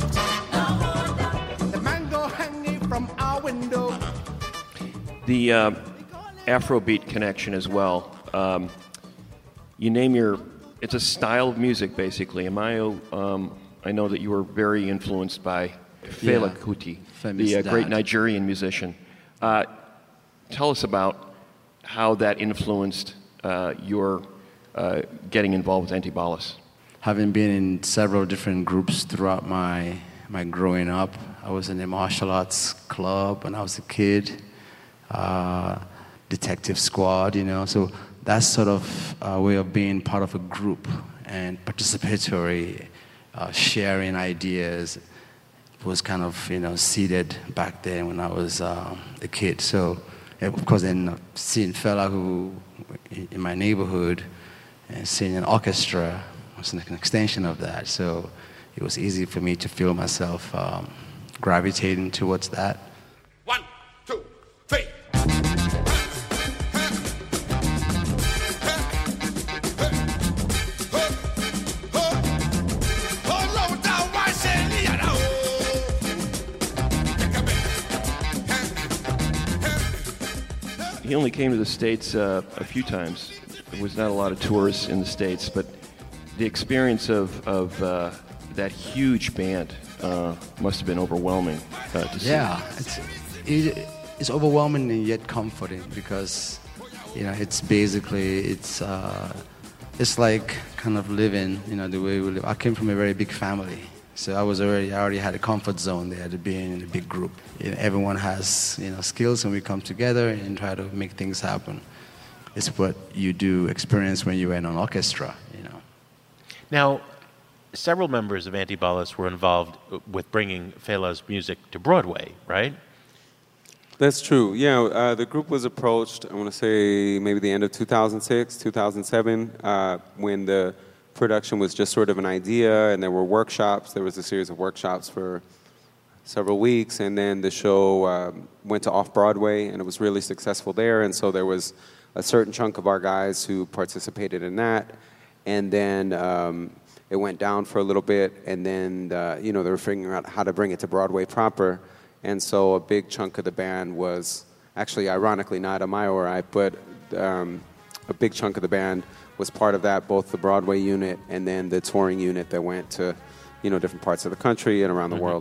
The mango hanging from our window. The uh, Afrobeat connection as well. Um, you name your, it's a style of music basically. Amayo, um, I know that you were very influenced by Fela Yeah. Kuti, Famous the uh, great dad. Nigerian musician. Uh, tell us about how that influenced uh, your uh, getting involved with Antibalas. Having been in several different groups throughout my my growing up, I was in a martial arts club when I was a kid, uh, detective squad, you know. So that sort of uh, way of being part of a group and participatory, uh, sharing ideas, was kind of, you know, seeded back then when I was uh, a kid. So, and of course, then seeing Fela who in my neighborhood and seeing an orchestra was an extension of that. So it was easy for me to feel myself um, gravitating towards that. One, two, three. He only came to the States uh, a few times. There was not a lot of tourists in the States, but the experience of, of uh, that huge band uh, must have been overwhelming uh, to see. Yeah, it's it, it's overwhelming and yet comforting because, you know, it's basically it's uh, it's like kind of living, you know, the way we live. I came from a very big family, so I was already I already had a comfort zone there to being in a big group. You know, everyone has, you know, skills, and we come together and try to make things happen. It's what you do experience when you're in an orchestra, you know. Now, several members of Antibalas were involved with bringing Fela's music to Broadway, right? That's true. Yeah, uh, the group was approached, I want to say maybe the end of two thousand six, two thousand seven, uh, when the production was just sort of an idea, and there were workshops. There was a series of workshops for several weeks, and then the show um, went to Off-Broadway, and it was really successful there, and so there was a certain chunk of our guys who participated in that, and then um, it went down for a little bit, and then, uh, you know, they were figuring out how to bring it to Broadway proper, and so a big chunk of the band was, actually, ironically, not Amayo or I, but um, a big chunk of the band was part of that, both the Broadway unit and then the touring unit that went to, you know, different parts of the country and around the world.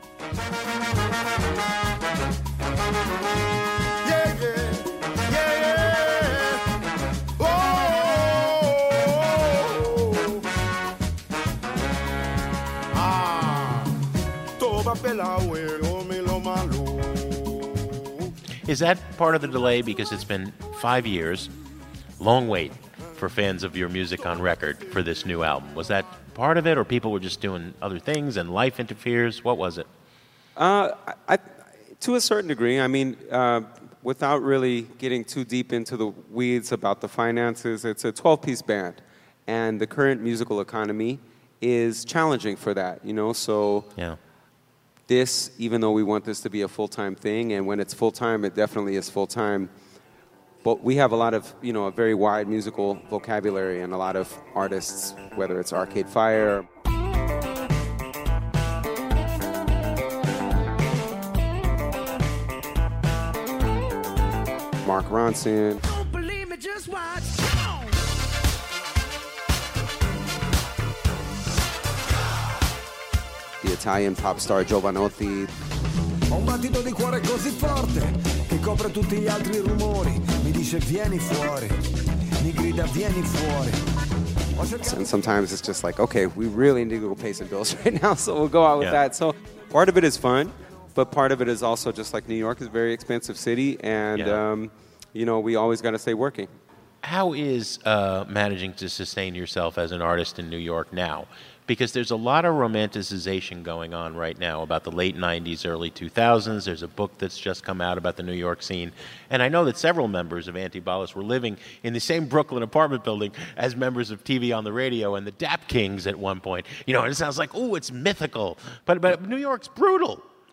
Is that part of the delay because it's been five years, long wait for fans of your music on record for this new album? Was that part of it, or people were just doing other things and life interferes? What was it? Uh, I, I, to a certain degree. I mean, uh, without really getting too deep into the weeds about the finances, it's a twelve-piece band, and the current musical economy is challenging for that, you know, so yeah. This, even though we want this to be a full-time thing, and when it's full-time, it definitely is full-time, but we have a lot of, you know, a very wide musical vocabulary and a lot of artists, whether it's Arcade Fire, Mark Ronson, Don't believe me, just watch. the Italian pop star Giovanotti. Ho un battito di cuore così forte che copre tutti gli altri rumori. Mi dice vieni fuori, mi grida vieni fuori. And sometimes it's just like, okay, we really need to go pay some bills right now, so we'll go out with Yeah. that. So part of it is fun, but part of it is also just like New York is a very expensive city, and Yeah. um, you know, we always got to stay working. How is uh, managing to sustain yourself as an artist in New York now? Because there's a lot of romanticization going on right now about the late nineties, early two thousands. There's a book that's just come out about the New York scene. And I know that several members of Antibalas were living in the same Brooklyn apartment building as members of T V on the Radio and the Dap Kings at one point. You know, and it sounds like, oh, it's mythical. But, but New York's brutal.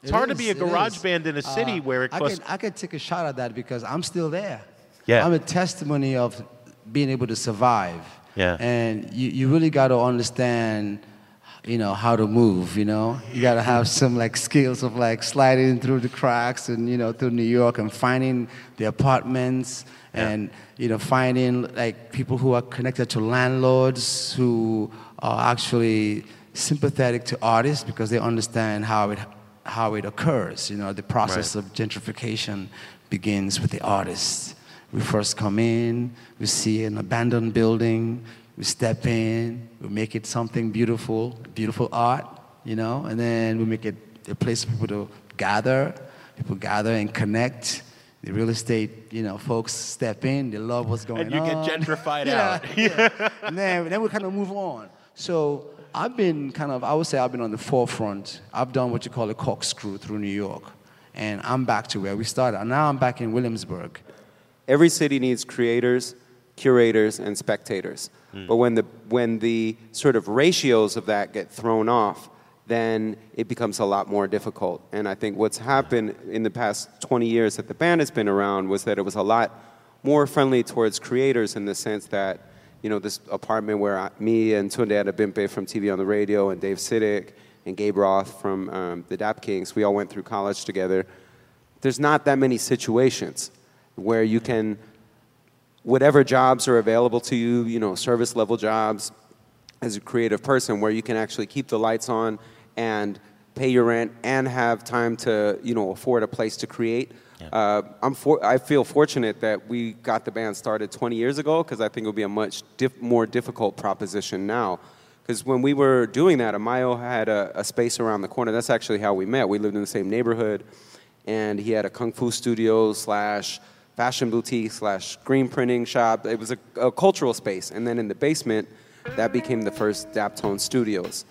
It's It hard to is, be a it garage is. band in a city Uh, where it I costs. could, I could take a shot at that because I'm still there. Yeah. I'm a testimony of being able to survive. Yeah. And you, you really got to understand, you know, how to move, you know? You got to have some, like, skills of, like, sliding through the cracks and, you know, through New York and finding the apartments and, you know, finding, like, people who are connected to landlords who are actually sympathetic to artists because they understand how it how it occurs. You know, the process Right. of gentrification begins with the artists. We first come in, we see an abandoned building, we step in, we make it something beautiful, beautiful art, you know, and then we make it a place for people to gather, people gather and connect. The real estate, you know, folks step in, they love what's going on. And you get gentrified Yeah, out. yeah. And then, then we kind of move on. So I've been kind of, I would say I've been on the forefront. I've done what you call a corkscrew through New York. And I'm back to where we started. And now I'm back in Williamsburg. Every city needs creators, curators, and spectators. But when the when the sort of ratios of that get thrown off, then it becomes a lot more difficult. And I think what's happened in the past twenty years that the band has been around was that it was a lot more friendly towards creators in the sense that, you know, this apartment where I, me and Tunde Adebimpe from T V on the Radio and Dave Siddick and Gabe Roth from um, the Dap Kings, we all went through college together. There's not that many situations where you can, whatever jobs are available to you, you know, service level jobs as a creative person, where you can actually keep the lights on and pay your rent and have time to, you know, afford a place to create. Yeah. Uh, I'm for, I feel fortunate that we got the band started twenty years ago because I think it would be a much diff, more difficult proposition now. Because when we were doing that, Amayo had a, a space around the corner. That's actually how we met. We lived in the same neighborhood, and he had a kung fu studio slash fashion boutique slash screen printing shop. It was a, a cultural space. And then in the basement, that became the first Daptone Studios.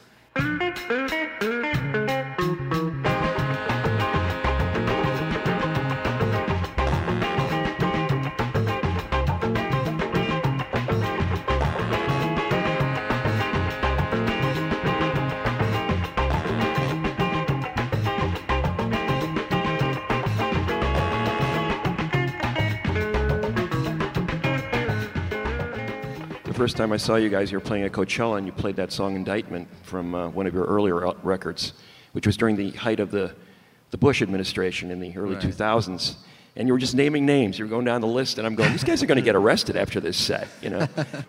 The first time I saw you guys, you were playing at Coachella, and you played that song Indictment from uh, one of your earlier uh, records, which was during the height of the, the Bush administration in the early Right. two thousands. And you were just naming names. You were going down the list, and I'm going, these guys are going to get arrested after this set, you know?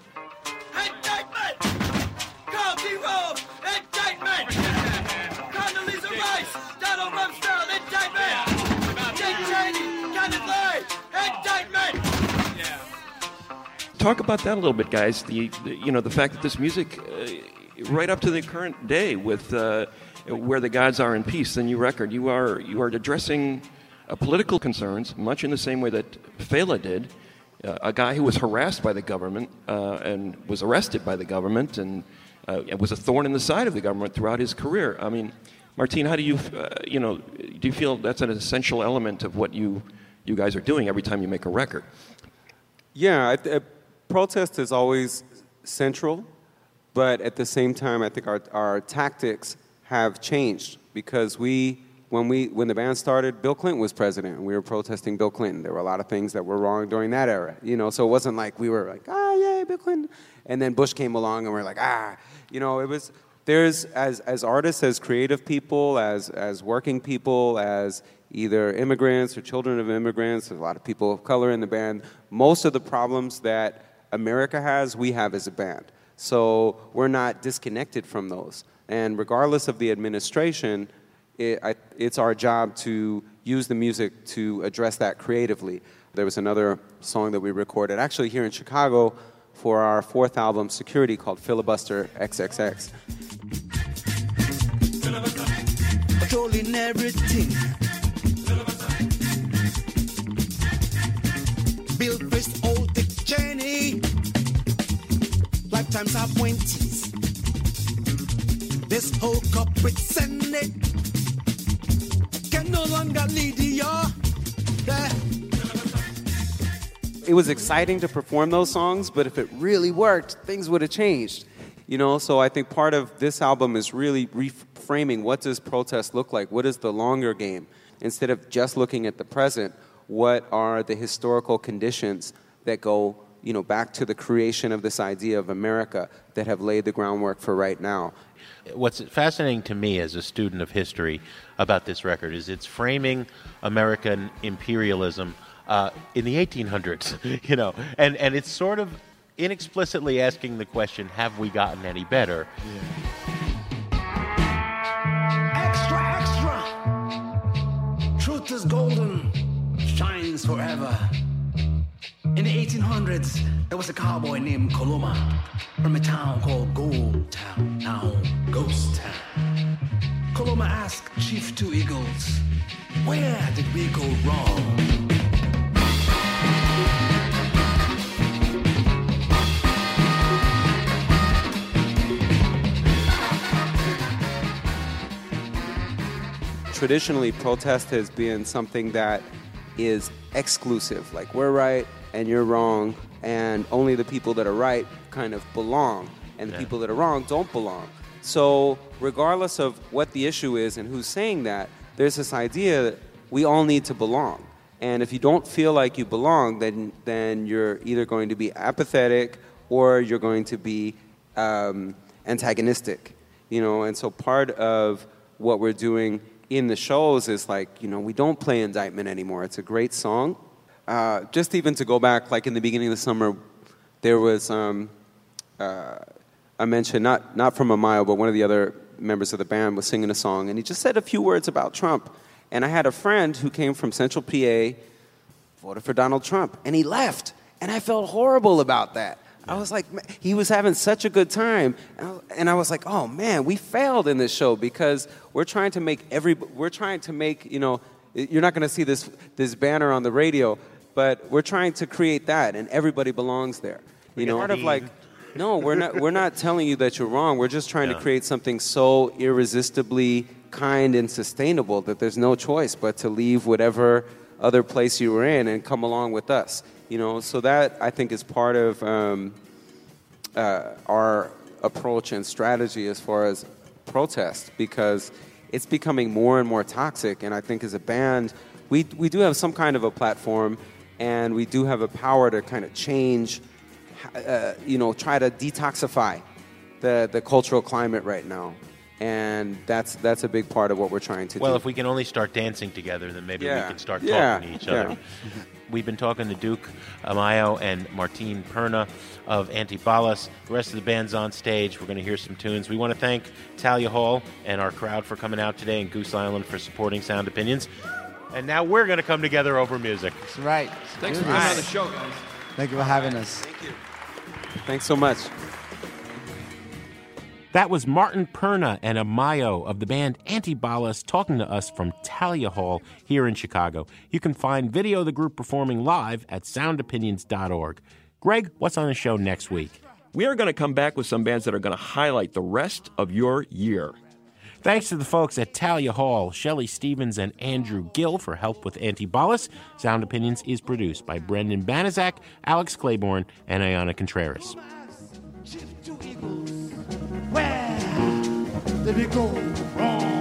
Talk about that a little bit, guys. The, the you know the fact that this music, uh, right up to the current day, with uh, Where the Gods Are in Peace, the new record, you are you are addressing uh, political concerns much in the same way that Fela did. Uh, a guy who was harassed by the government uh, and was arrested by the government and uh, was a thorn in the side of the government throughout his career. I mean, Martine, how do you uh, you know do you feel that's an essential element of what you you guys are doing every time you make a record? Yeah, I, I, protest is always central, but at the same time, I think our, our tactics have changed because we, when we, when the band started, Bill Clinton was president, and we were protesting Bill Clinton. There were a lot of things that were wrong during that era, you know. So it wasn't like we were like, ah, yay, Bill Clinton, and then Bush came along, and we're like, ah, you know. It was there's as as artists, as creative people, as as working people, as either immigrants or children of immigrants. There's a lot of people of color in the band. Most of the problems that America has, we have as a band. So we're not disconnected from those. And regardless of the administration, it, I, it's our job to use the music to address that creatively. There was another song that we recorded, actually here in Chicago, for our fourth album, Security, called Filibuster triple X. Controlling everything. Bill Frist, old Dick Cheney. Lifetimes appointees. This whole corporate Senate can no longer lead you. Yeah. It was exciting to perform those songs, but if it really worked, things would have changed. You know, so I think part of this album is really reframing what does protest look like? What is the longer game? Instead of just looking at the present, what are the historical conditions that go, you know, back to the creation of this idea of America that have laid the groundwork for right now? What's fascinating to me as a student of history about this record is it's framing American imperialism uh, in the eighteen hundreds, you know, and, and it's sort of inexplicitly asking the question, have we gotten any better? Extra, extra! Truth is golden, shines forever. In the eighteen hundreds, there was a cowboy named Coloma from a town called Gold Town, now Ghost Town. Coloma asked Chief Two Eagles, where did we go wrong? Traditionally, protest has been something that is exclusive. Like, we're right and you're wrong, and only the people that are right kind of belong, and the Yeah. people that are wrong don't belong. So regardless of what the issue is and who's saying that, there's this idea that we all need to belong. And if you don't feel like you belong, then then you're either going to be apathetic or you're going to be um, antagonistic. You know, and so part of what we're doing in the shows is like, you know, we don't play Indictment anymore. It's a great song. Uh, just even to go back, like in the beginning of the summer, there was um, uh, a mention, not not from Amayo, but one of the other members of the band was singing a song, and he just said a few words about Trump. And I had a friend who came from Central P A, voted for Donald Trump, and he left. And I felt horrible about that. I was like, man, he was having such a good time, and I, and I was like, oh man, we failed in this show because we're trying to make every, we're trying to make, you know, you're not going to see this this banner on the radio, but we're trying to create that, and everybody belongs there. You know, part of like, no, we're not we're not telling you that you're wrong. We're just trying Yeah. to create something so irresistibly kind and sustainable that there's no choice but to leave whatever other place you were in and come along with us. You know, so that I think is part of um, uh, our approach and strategy as far as protest, because it's becoming more and more toxic. And I think as a band, we we do have some kind of a platform, and we do have a power to kind of change, uh, you know, try to detoxify the the cultural climate right now. And that's that's a big part of what we're trying to Well, do. if we can only start dancing together, then maybe Yeah. we can start Yeah. talking to each Yeah. other. We've been talking to Duke Amayo and Martin Perna of Antibalas. The rest of the band's on stage. We're going to hear some tunes. We want to thank Talia Hall and our crowd for coming out today, and Goose Island for supporting Sound Opinions. And now we're going to come together over music. That's right. Thanks for Do coming this. on the show, guys. Thank you for having us. Thank you. Thanks so much. That was Martin Perna and Amayo of the band Antibalas talking to us from Talia Hall here in Chicago. You can find video of the group performing live at sound opinions dot org. Greg, what's on the show next week? We are going to come back with some bands that are going to highlight the rest of your year. Thanks to the folks at Talia Hall, Shelley Stevens and Andrew Gill for help with Antibalas. Sound Opinions is produced by Brendan Banaszak, Alex Claiborne, and Ayana Contreras. Where did we go wrong?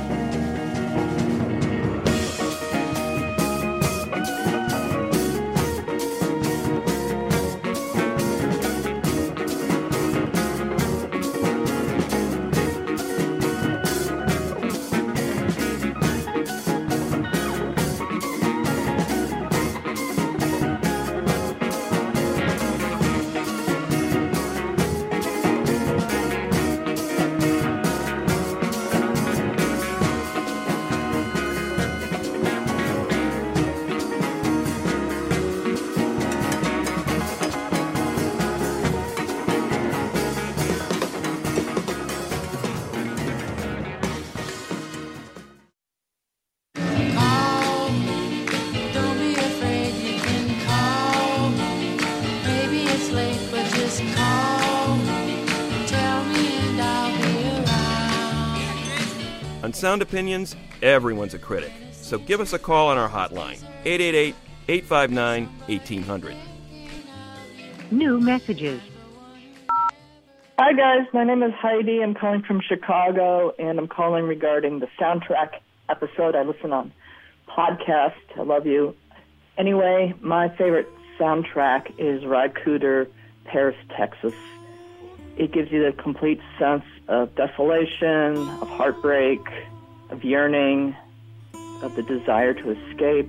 Call, don't be afraid, you can call. Maybe it's late, but just call. Tell me and I'll be around. On Sound Opinions, everyone's a critic. So give us a call on our hotline, eight eight eight, eight five nine, one eight hundred. New messages. Hi, guys. My name is Heidi. I'm calling from Chicago, and I'm calling regarding the soundtrack episode. I listen on podcast. I love you. Anyway, my favorite soundtrack is Rod Cooder, Paris, Texas. It gives you the complete sense of desolation, of heartbreak, of yearning, of the desire to escape.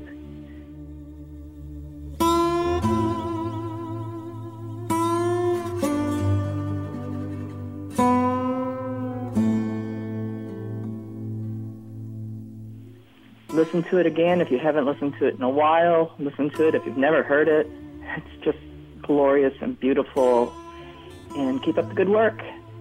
Listen to it again if you haven't listened to it in a while. Listen to it if you've never heard it. It's just glorious and beautiful. And keep up the good work.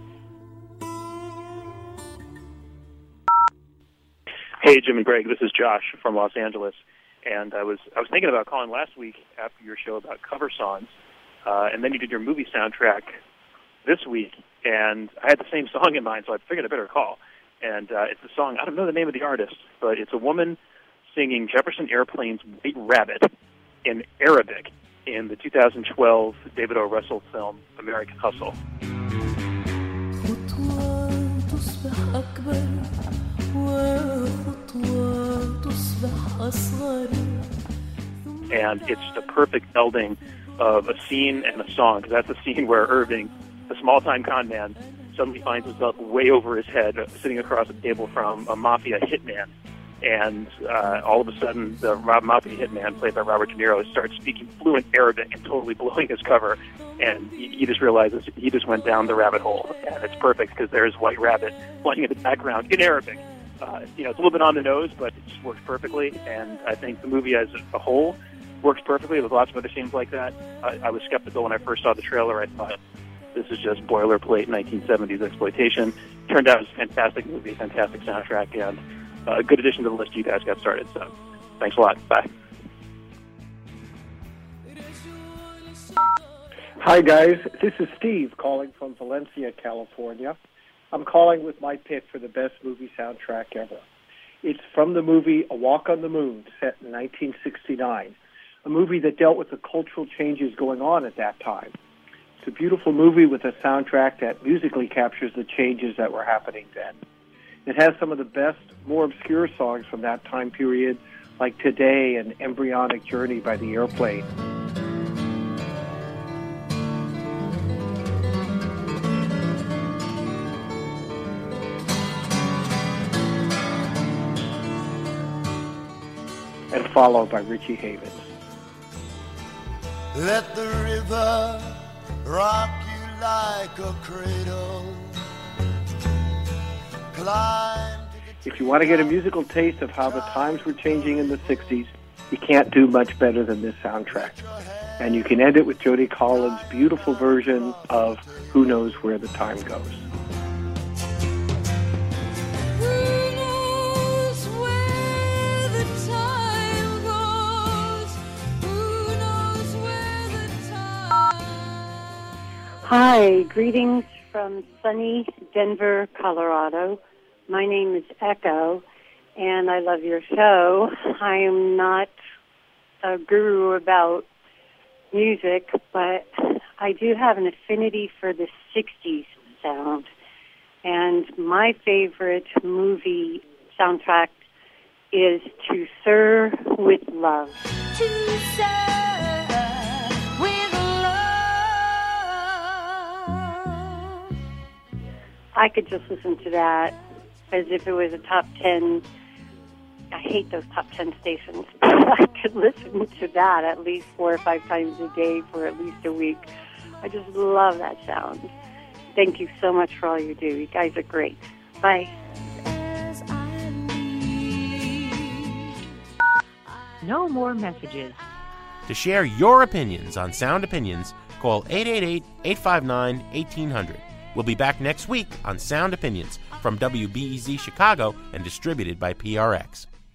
Hey, Jim and Greg, this is Josh from Los Angeles. And I was I was thinking about calling last week after your show about cover songs. Uh, and then you did your movie soundtrack this week. And I had the same song in mind, so I figured I better call. And uh, it's a song, I don't know the name of the artist, but it's a woman singing Jefferson Airplane's White Rabbit in Arabic in the two thousand twelve David O. Russell film American Hustle. And it's just a perfect melding of a scene and a song, because that's the scene where Irving, the small-time con man, suddenly finds himself way over his head, uh, sitting across the table from a mafia hitman. And uh, all of a sudden, the Rob Mafia hitman, played by Robert De Niro, starts speaking fluent Arabic and totally blowing his cover. And he, he just realizes he just went down the rabbit hole. And it's perfect because there's White Rabbit playing in the background in Arabic. Uh, you know, it's a little bit on the nose, but it just works perfectly. And I think the movie as a whole works perfectly. There's lots of other scenes like that. I, I was skeptical when I first saw the trailer. I thought, this is just boilerplate nineteen seventies exploitation. Turned out it was a fantastic movie, fantastic soundtrack, and a good addition to the list you guys got started. So thanks a lot. Bye. Hi, guys. This is Steve calling from Valencia, California. I'm calling with my pick for the best movie soundtrack ever. It's from the movie A Walk on the Moon, set in nineteen sixty-nine, a movie that dealt with the cultural changes going on at that time. It's a beautiful movie with a soundtrack that musically captures the changes that were happening then. It has some of the best, more obscure songs from that time period, like Today and Embryonic Journey by The Airplane. And followed by Richie Havens. Let the river rock you like a cradle. Climb. If you want to get a musical taste of how the times were changing in the sixties, you can't do much better than this soundtrack. And you can end it with Jody Collins' beautiful version of Who Knows Where the Time Goes. Hi, greetings from sunny Denver, Colorado. My name is Echo, and I love your show. I am not a guru about music, but I do have an affinity for the sixties sound. And my favorite movie soundtrack is To Sir with Love. To Sir with Love. I could just listen to that as if it was a top ten. I hate those top ten stations. I could listen to that at least four or five times a day for at least a week. I just love that sound. Thank you so much for all you do. You guys are great. Bye. No more messages. To share your opinions on Sound Opinions, call eight eight eight, eight five nine, one eight hundred. We'll be back next week on Sound Opinions from W B E Z Chicago and distributed by P R X.